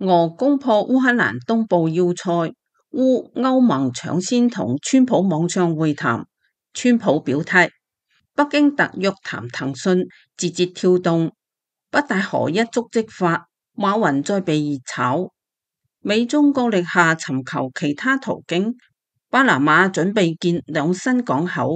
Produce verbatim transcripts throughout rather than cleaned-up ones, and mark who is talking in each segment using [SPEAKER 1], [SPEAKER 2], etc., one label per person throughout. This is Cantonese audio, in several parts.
[SPEAKER 1] 俄攻破烏克蘭東部要塞，烏歐盟搶先同川普網上會談，川普表態，北京特約談騰訊，字節跳動，北戴河一觸即發，馬雲再被熱炒，美中角力下尋求其他途徑，巴拿馬準備建兩新港口。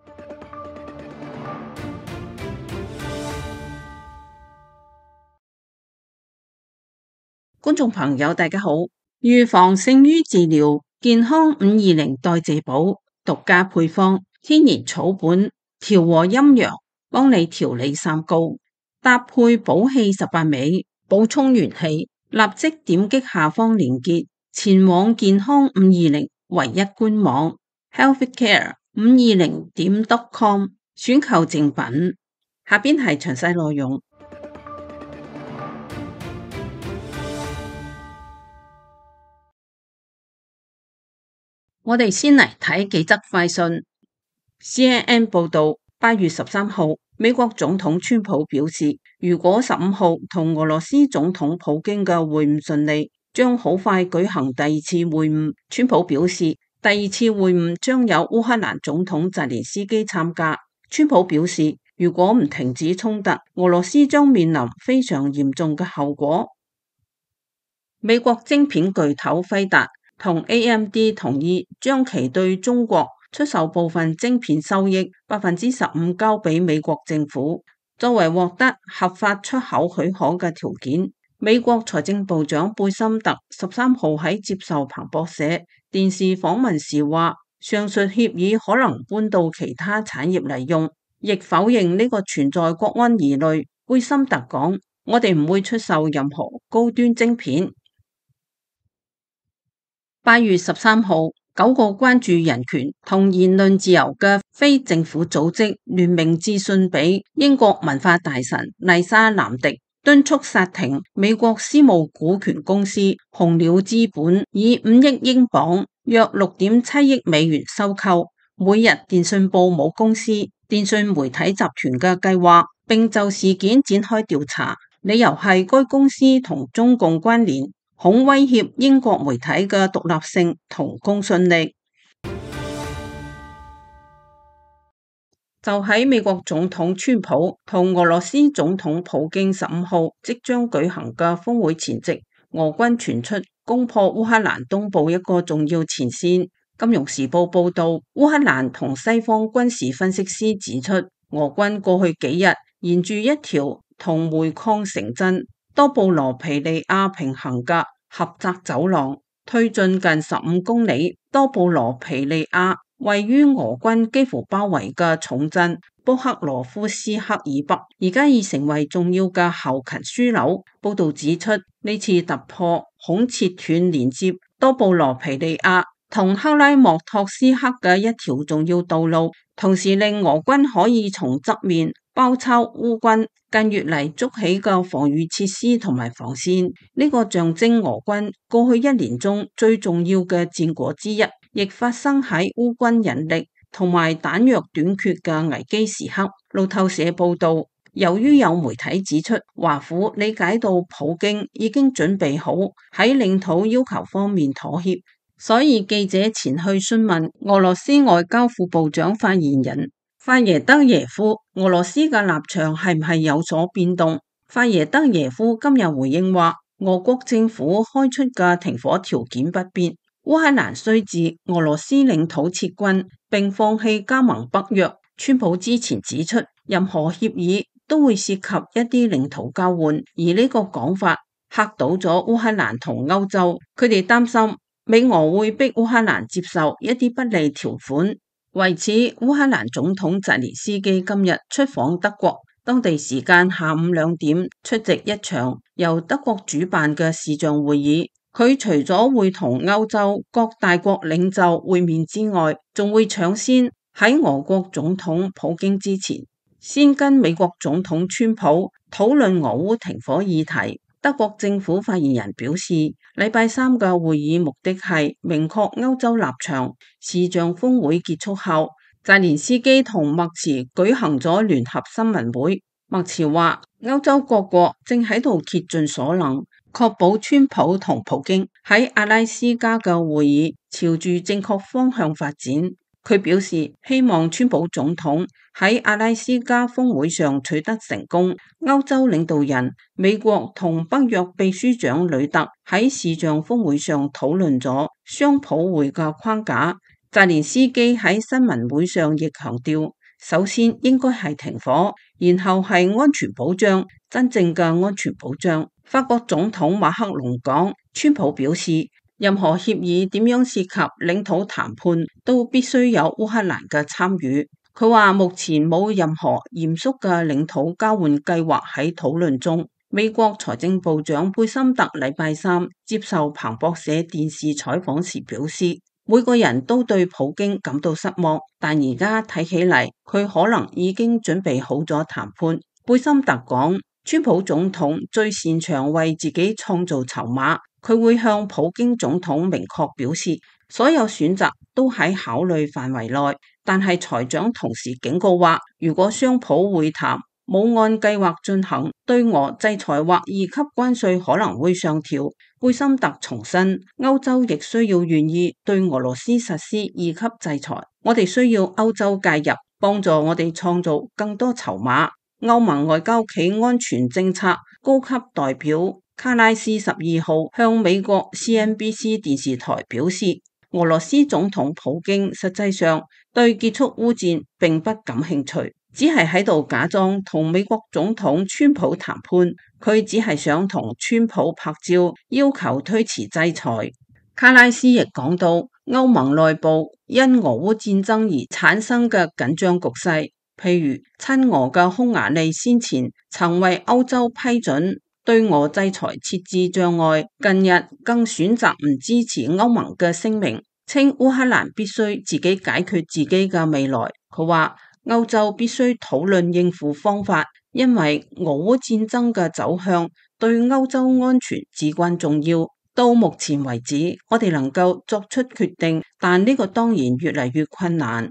[SPEAKER 1] 觀眾朋友大家好，預防勝於治療，健康五二零代謝寶獨家配方，天然草本，調和陰陽，幫你調理三高，搭配補氣十八味，補充元氣。立即點擊下方連結，前往健康五二零唯一官網 healthcare 五二零點 com 選購正品。下邊係詳細內容。我哋先嚟睇幾則快訊。C N N 報道，八月十三號，美國總統川普表示，如果十五號同俄羅斯總統普京嘅會晤順利，將好快舉行第二次會晤。川普表示，第二次會晤將有烏克蘭總統澤連斯基參加。川普表示，如果唔停止衝突，俄羅斯將面臨非常嚴重嘅後果。美國晶片巨頭輝達同 A M D 同意將其對中國出售部分晶片收益百分之十五交俾美國政府，作為獲得合法出口許可嘅條件。美國財政部長貝森特十三號喺接受彭博社電視訪問時話，上述協議可能搬到其他產業嚟用，亦否認呢個存在國安疑慮。貝森特講，我哋唔會出售任何高端晶片。八月十三號，九個關注人權同言論自由嘅非政府組織聯名致信俾英國文化大臣麗莎藍迪，敦促殺停美國私募股權公司紅鳥資本以五億英鎊約六點七億美元收購每日電訊報母公司電訊媒體集團嘅計劃，並就事件展開調查，理由係該公司同中共關聯，恐威脅英國媒體嘅獨立性同公信力。就喺美國總統川普同俄羅斯總統普京十五號即將舉行嘅峰會前夕，俄軍傳出攻破烏克蘭東部一個重要前線。金融時報報道，烏克蘭同西方軍事分析師指出，俄軍過去幾日沿住一條同煤礦城鎮多布羅皮利亞平行嘅狹窄走廊推進近十五公里。多布羅皮利亞位於俄軍幾乎包圍嘅重鎮波克羅夫斯克以北，而家已成為重要嘅後勤樞紐。報道指出，呢次突破恐切斷連接多布羅皮利亞同克拉莫托斯克嘅一條重要道路，同時令俄軍可以從側面包抄烏軍近月嚟築起嘅防禦設施同埋防線。呢個象徵俄軍過去一年中最重要嘅戰果之一，亦發生喺烏軍人力同埋彈藥短缺嘅危機時刻。路透社報道，由於有媒體指出，華府理解到普京已經準備好喺領土要求方面妥協，所以記者前去詢問俄羅斯外交副部長發言人法耶德耶夫，俄羅斯嘅立場係唔係有所變動？法耶德耶夫今日回應話，俄國政府開出嘅停火條件不變，烏克蘭需自俄羅斯領土撤軍並放棄加盟北約。川普之前指出，任何協議都會涉及一啲領土交換，而呢個講法嚇到咗烏克蘭同歐洲，佢哋擔心美俄會逼烏克蘭接受一啲不利條款。為此，烏克蘭總統澤連斯基今日出訪德國，當地時間下午兩點出席一場由德國主辦嘅視像會議。佢除咗會同歐洲各大國領袖會面之外，仲會搶先喺俄國總統普京之前，先跟美國總統川普討論俄烏停火議題。德國政府發言人表示，禮拜三嘅會議目的係明確歐洲立場。視像峰會結束後，澤連斯基同默茨舉行咗聯合新聞會。默茨話，歐洲各國正喺度竭盡所能確保川普同普京喺阿拉斯加嘅會議朝住正確方向發展。佢表示希望川普總統喺阿拉斯加峰會上取得成功。歐洲領導人、美國同北約秘書長呂特喺視像峰會上討論咗雙普會嘅框架。澤連斯基喺新聞會上亦強調，首先應該係停火，然後係安全保障，真正嘅安全保障。法國總統馬克龍講，川普表示，任何協議點樣涉及領土談判，都必須有烏克蘭嘅參與。佢話目前冇任何嚴肅嘅領土交換計劃喺討論中。美國財政部長貝森特禮拜三接受彭博社電視採訪時表示，每個人都對普京感到失望，但而家睇起嚟，佢可能已經準備好咗談判。貝森特講，川普總統最擅長為自己創造籌碼，佢會向普京總統明確表示，所有選擇都喺考慮範圍內。但係財長同時警告話，如果雙普會談冇按計劃進行，對俄制裁或二級關稅可能會上調。貝森特重申，歐洲亦需要願意對俄羅斯實施二級制裁。我哋需要歐洲介入，幫助我哋創造更多籌碼。歐盟外交暨安全政策高級代表卡拉斯十二號向美國 C N B C 電視台表示，俄羅斯總統普京實際上對結束烏戰並不感興趣，只係喺度假裝同美國總統川普談判。佢只係想同川普拍照，要求推遲制裁。卡拉斯亦講到，歐盟內部因俄烏戰爭而產生嘅緊張局勢，譬如親俄嘅匈牙利先前曾為歐洲批准對俄制裁設置障礙，近日更選擇唔支持歐盟嘅聲明，稱烏克蘭必須自己解決自己嘅未來。佢話歐洲必須討論應付方法，因為俄烏戰爭嘅走向對歐洲安全至關重要。到目前為止，我哋能夠作出決定，但呢個當然越嚟越困難。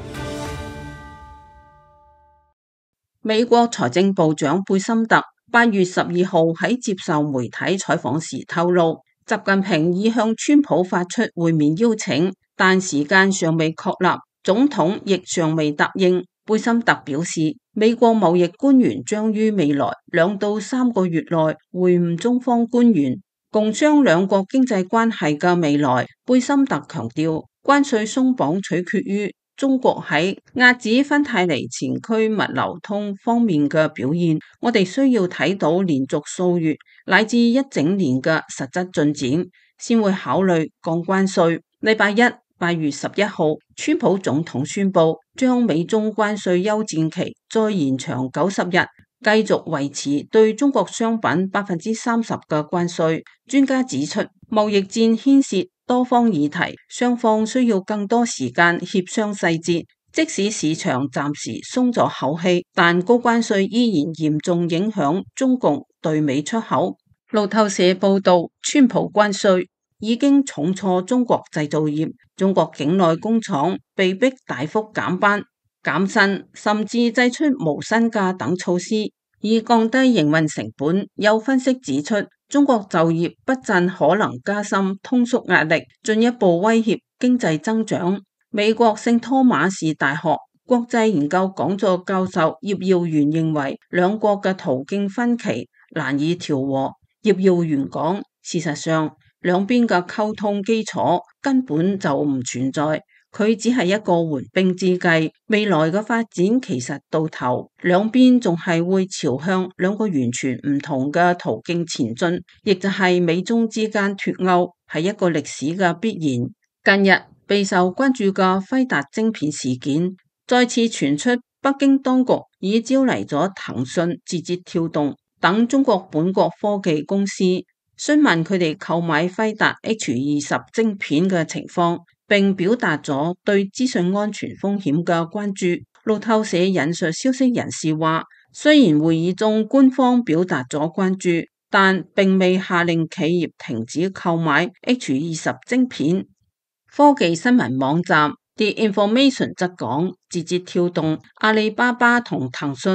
[SPEAKER 1] 美國財政部長貝森特八月十二號喺接受媒體採訪時透露，習近平已向川普發出會面邀請，但時間尚未確立，總統亦尚未答應。貝森特表示，美國貿易官員將於未來兩到三個月內會晤中方官員，共商兩國經濟關係嘅未來。貝森特強調，關稅鬆綁取決於中國喺遏止芬太尼前驅物流通方面嘅表現，我哋需要睇到連續數月乃至一整年嘅實質進展，先會考慮降關稅。禮拜一八月十一號，川普總統宣布將美中關稅休戰期再延長九十日，繼續維持對中國商品百分之三十嘅關稅。專家指出，貿易戰牽涉多方議題，雙方需要更多時間協商細節。即使市場暫時鬆咗口氣，但高關稅依然嚴重影響中共對美出口。路透社報道，川普關稅已經重挫中國製造業，中國境內工廠被迫大幅減班、減薪，甚至祭出無薪假等措施，以降低營運成本。有分析指出，中國就業不振可能加深通縮壓力，進一步威脅經濟增長。美國聖托馬士大學國際研究講座教授葉耀元認為，兩國嘅途徑分歧難以調和。葉耀元講，事實上兩邊嘅溝通基礎根本就唔存在，佢只係一個緩兵之計。未來嘅發展其實到頭，兩邊仲係會朝向兩個完全唔同嘅途徑前進，亦就係美中之間脫鈎，係一個歷史嘅必然。近日備受關注嘅輝達晶片事件，再次傳出北京當局已招嚟咗騰訊、字節跳動等中國本國科技公司，詢問佢哋購買輝達 H 二十晶片嘅情況，並表達咗對資訊安全風險嘅關注。路透社引述消息人士話，雖然會議中官方表達咗關注，但並未下令企業停止購買 H 二十晶片。科技新聞網站 The Information 則講，字節跳動、阿里巴巴同騰訊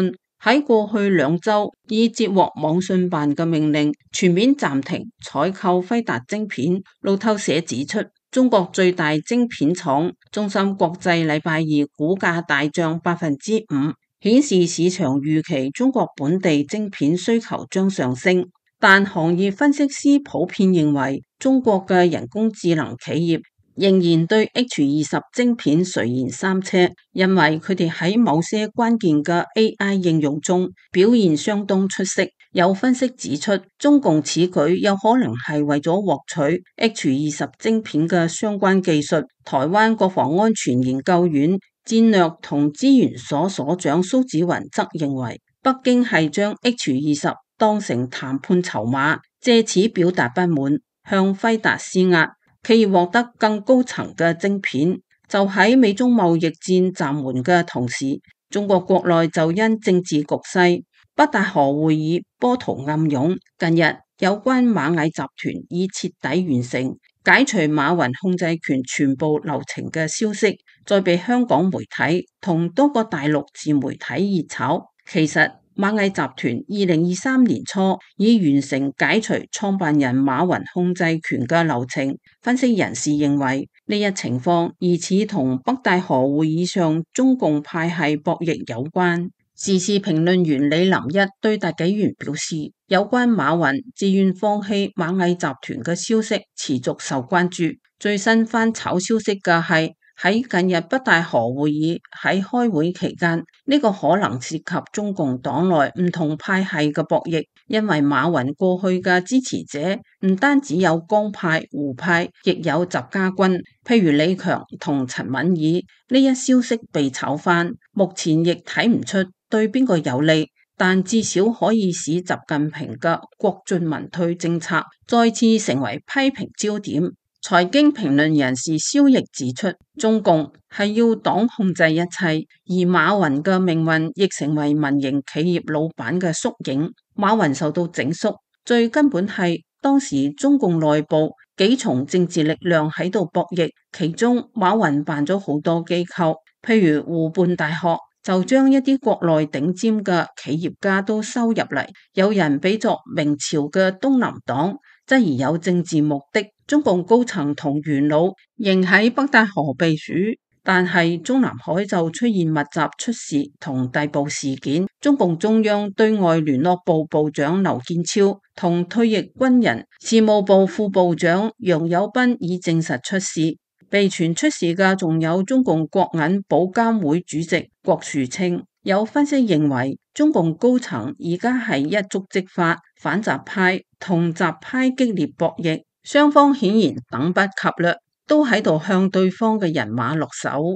[SPEAKER 1] 喺過去兩週已接獲網信辦嘅命令，全面暫停採購輝達晶片。路透社指出，中國最大晶片廠中芯國際禮拜二股價大漲百分之五，顯示市場預期中國本地晶片需求將上升。但行業分析師普遍認為，中國嘅人工智能企業仍然對 H 二十晶片垂涎三尺，因為佢哋喺某些關鍵嘅 A I 應用中表現相當出色。有分析指出，中共此舉有可能係為咗獲取 H 二十晶片嘅相關技術。台灣國防安全研究院戰略同資源所所長蘇紫雲則認為，北京係將 H 二十當成談判籌碼，借此表達不滿，向輝達施壓，企業獲得更高層嘅晶片。就喺美中貿易戰暫緩嘅同時，中國國內就因政治局勢，北戴河會議波濤暗湧。近日有關螞蟻集團已徹底完成解除馬雲控制權全部流程嘅消息，再被香港媒體同多個大陸自媒體熱炒。其實螞蟻集團二零二三年初已完成解除創辦人馬雲控制權嘅流程。分析人士認為，呢一情況疑似同北戴河會議上中共派系博弈有關。時事評論員李林一對大紀元表示，有關馬雲自願放棄螞蟻集團嘅消息持續受關注。最新翻炒消息嘅係，喺近日北戴河會議喺開會期間，呢個可能涉及中共黨內唔同派系嘅博弈，因為馬雲過去嘅支持者唔單止有江派、胡派，亦有習家軍，譬如李強同陳敏爾。呢一消息被炒翻，目前亦睇唔出對邊個有利，但至少可以使習近平嘅國進民退政策再次成為批評焦點。財經評論人士蕭奕指出，中共係要黨控制一切，而馬雲嘅命運亦成為民營企業老闆嘅縮影。馬雲受到整肅，最根本係當時中共內部幾重政治力量喺度博弈，其中馬雲辦咗好多機構，譬如湖畔大學就將一啲國內頂尖嘅企業家都收入嚟，有人比作明朝嘅東林黨，質疑有政治目的。中共高層同元老仍喺北戴河避暑，但係中南海就出現密集出事同逮捕事件。中共中央對外聯絡部部長劉建超同退役軍人事務部副部長楊友斌已證實出事。被傳出事嘅仲有中共國銀保監會主席郭樹清。有分析認為，中共高層而家係一觸即發，反習派同習派激烈博弈，雙方顯然等不及嘞，都喺度向對方嘅人馬落手。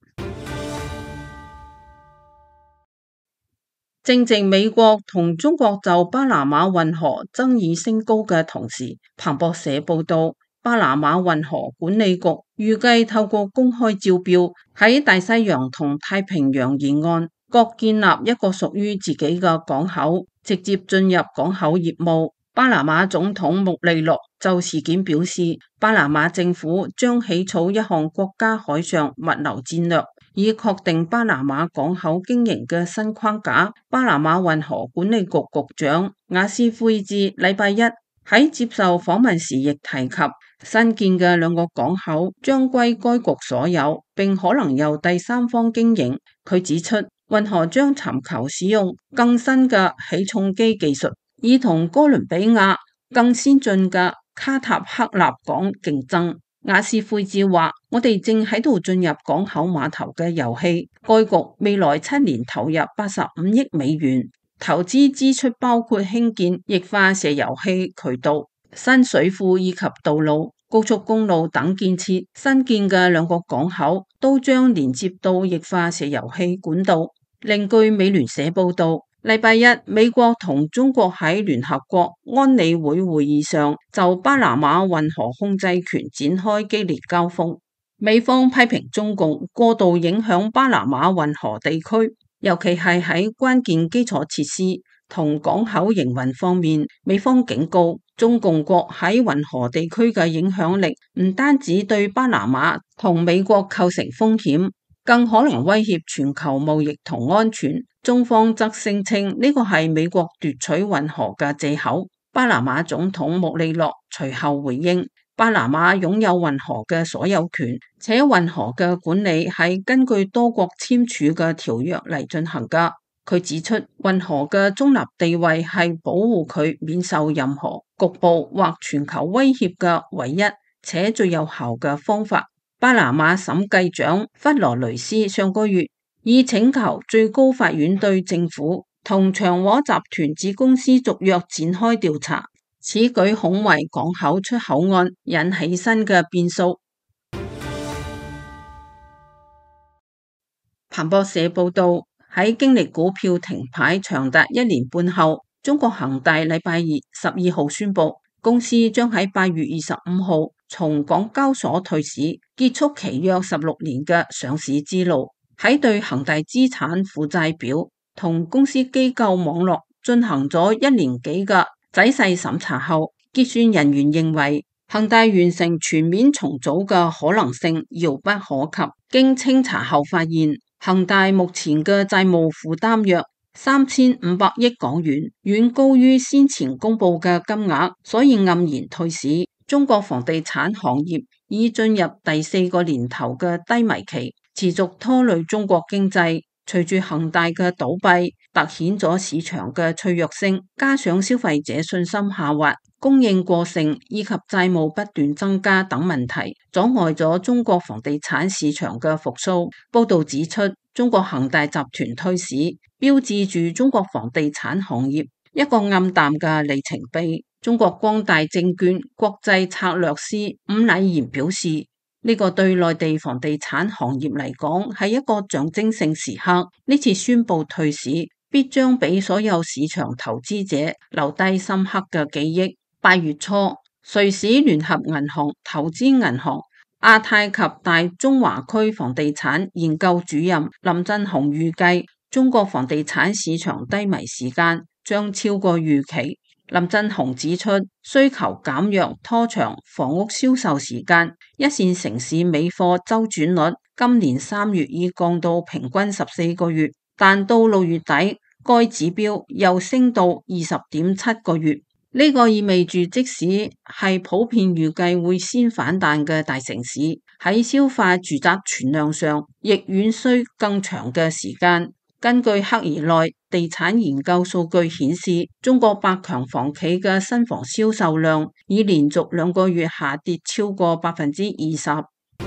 [SPEAKER 1] 正值美國同中國就巴拿馬運河爭議升高嘅同時，彭博社報道，巴拿馬運河管理局預計透過公開招標，喺大西洋同太平洋沿岸各建立一個屬於自己嘅港口，直接進入港口業務。巴拿馬總統穆利諾就事件表示，巴拿馬政府將起草一項國家海上物流戰略，以確定巴拿馬港口經營嘅新框架。巴拿馬運河管理局局長雅斯奎茲禮拜一喺接受訪問時亦提及，新建嘅兩個港口將歸該局所有，並可能由第三方經營。佢指出，運河將尋求使用更新嘅起重機技術，以同哥倫比亞更先進嘅卡塔克納港競爭。雅斯奎茲話：我哋正喺度進入港口碼頭嘅遊戲，該局未來七年投入八十五億美元，投資支出包括興建液化石油氣渠道、新水庫以及道路、高速公路等建設。新建嘅兩個港口都將連接到液化石油氣管道。另據美聯社報道，禮拜一，美國同中國喺聯合國安理會會議上就巴拿馬運河控制權展開激烈交鋒。美方批評中共過度影響巴拿馬運河地區，尤其係喺關鍵基礎設施同港口營運方面。美方警告，中共國喺運河地區嘅影響力唔單止對巴拿馬同美國構成風險， 更可能威脅全球貿易同安全。中方則聲稱呢個係美國奪取運河嘅借口。巴拿馬總統穆里諾隨後回應，巴拿馬擁有運河嘅所有權，且運河嘅管理係根據多國簽署嘅條約嚟進行㗎。佢指出，運河嘅中立地位係保護佢免受任何局部或全球威脅嘅唯一且最有效嘅方法。巴拿馬審計長弗羅雷斯上個月已請求最高法院對政府同長和集團子公司續約展開調查，此舉恐為港口出口案引起新嘅變數。彭博社報道，喺經歷股票停牌長達一年半後，中國恒大禮拜二十二號宣布，公司將喺八月二十五號從港交所退市，結束期約十六年嘅上市之路。喺對恒大資產負債表同公司機構網絡進行咗一年幾嘅仔細審查後，結算人員認為恒大完成全面重組嘅可能性遙不可及。經清查後發現，恒大目前嘅債務負擔約三千五百億港元，遠高於先前公布嘅金額，所以黯然退市。中國房地產行業已進入第四個年頭嘅低迷期，持續拖累中國經濟。隨住恒大嘅倒閉，凸顯咗市場嘅脆弱性，加上消費者信心下滑、供應過剩以及債務不斷增加等問題，阻礙咗中國房地產市場嘅復甦。報道指出，中國恒大集團退市，標誌住中國房地產行業一個暗淡嘅里程碑。中國光大證券國際策略師伍禮賢表示，呢個對內地房地產行業嚟講係一個象徵性時刻。呢次宣布退市，必將俾所有市場投資者留低深刻嘅記憶。八月初，瑞士聯合銀行投資銀行亞太及大中華區房地產研究主任林振雄預計，中國房地產市場低迷時間將超過預期。林振雄指出，需求減弱拖長房屋銷售時間，一線城市尾貨周轉率今年三月已降到平均十四個月，但到六月底，該指標又升到二十點七個月。呢、這個意味住，即使係普遍預計會先反彈嘅大城市，喺消化住宅存量上，亦遠需更長嘅時間。根據克爾內地產研究數據顯示，中國百強房企嘅新房銷售量已連續兩個月下跌超過百分之二十。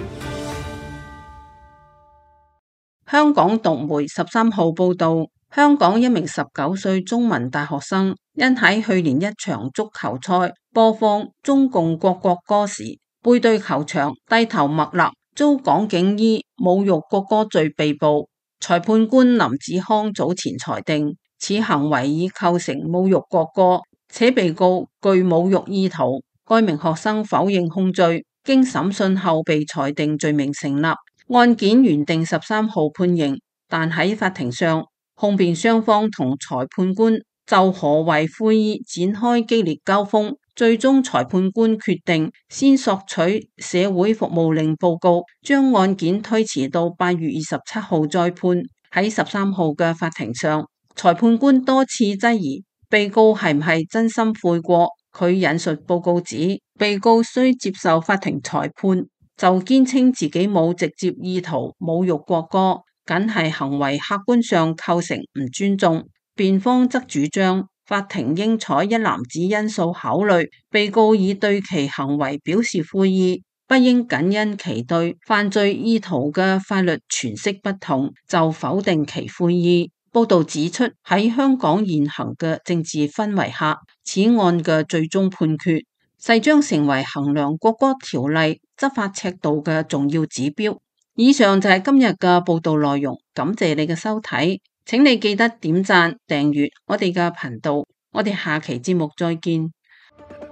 [SPEAKER 1] 香港獨媒十三號報道，香港一名十九歲中文大學生因喺去年一場足球賽播放中共國國歌時，背對球場低頭默立，遭港警以侮辱國歌罪被捕。裁判官林子康早前裁定，此行為已構成侮辱國歌，且被告具侮辱意圖。該名學生否認控罪，經審訊後被裁定罪名成立。案件原定十三號判刑，但喺法庭上，控辯雙方同裁判官就何謂悔意展開激烈交鋒。最終裁判官決定先索取社會服務令報告，將案件推遲到八月二十七號再判。喺十三號嘅法庭上，裁判官多次質疑被告係唔係真心悔過。佢引述報告指，被告需接受法庭裁判，就堅稱自己冇直接意圖侮辱國歌，僅係行為客觀上構成唔尊重。辯方則主張，法庭應採一籃子因素考慮，被告已對其行為表示悔意，不應僅因其對犯罪意圖嘅法律詮釋不同，就否定其悔意。報道指出，喺香港現行嘅政治氛圍下，此案嘅最終判決勢將成為衡量國歌條例執法尺度嘅重要指標。以上就係今日嘅報道內容，感謝你嘅收睇。請你記得點讚、訂閱我哋嘅頻道，我哋下期節目再見。